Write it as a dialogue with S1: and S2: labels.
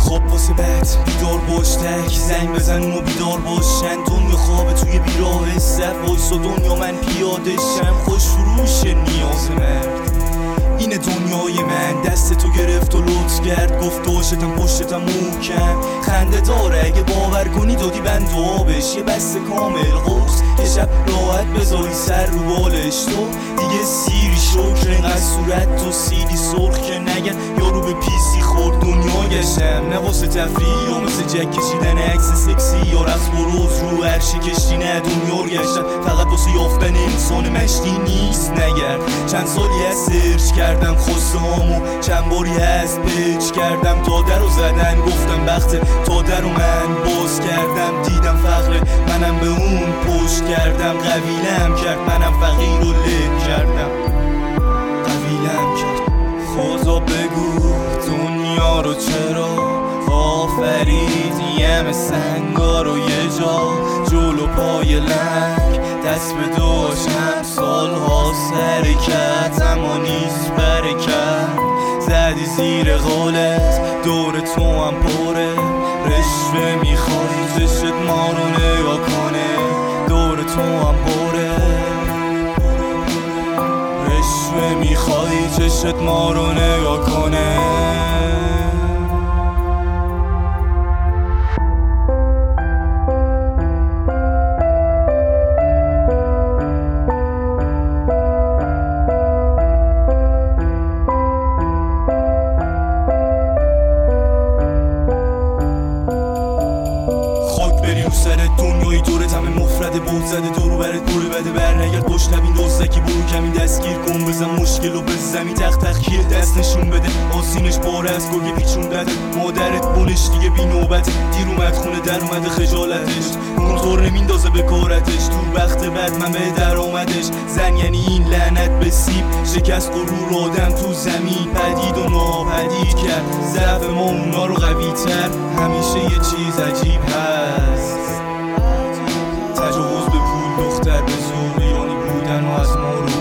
S1: خواب واسه بد بیدار باش، تک زنگ بزن اونو بیدار باشن. دنیا خوابه توی بیراه صف وایسا دنیا من پیاده شم. خوش فروش نیاز مرد اینه دنیای من، دست تو گرفت و لطف کرد، گفت داشتم پشتم محکم. خنده داره اگه باور کنی دادی بند و آبش، یه بسته کامل قرص که شب راحت بذاری سر رو بالش. تو دیگه سیری شکر اینقدر صورت تو سیری سرخ که نگن یارو به پیسی خورد. دنیا گشتم نه واسه تفریح یا مثل جک کشیدن عکس سکسی یا رقص بروز رو عرشی کشتی، نه دنیا رو گشتم فقط واسه یافتن انسان مشتی نیست. نگرد چند سالی از سرچ کردم خواسته هامو، چند باری از بچ کردم تا در رو زدن، گفتم بخت تا در رو من باز کردم. دیدم فقر منم به اون پشت کردم، قبیلم کرد منم فقیر و لب کردم، قبیلم کرد. خدا بگو دنیا رو چرا آفرید یم سنگا رو یه جا جلو پای لنگ، دست به دوشم سالها سرکت اما نیست برکت. زدی زیر قولت دور تو هم پره، رشوه میخوای چشت ما رو نگاه کنه، دور تو هم پره، رشوه میخوای چشت ما رو نگاه کنه. سر دنیای دورت همه مفرده بود زده دورو برت بره بده برنگرد پشت نبین دوستکی برو کمی دستگیر کن بزن مشکل و بزمی تخت تخیه دست نشون بده آسینش باره از گرگه پیچون داده مادرت بونش دیگه بی نوبت دیر اومد خونه در اومده خجالتش کنتور نمیندازه به کارتش تو وقت بعد من به در آمدش زن یعنی این لعنت به سیب شکست غرور آدم تو زمین پدید و ناپدید کرد ضعف ما اونا رو قوی تر همیشه یه چیز عجیب هست تجاوز به پول دختر به زور ایرانی بودن و از ما رو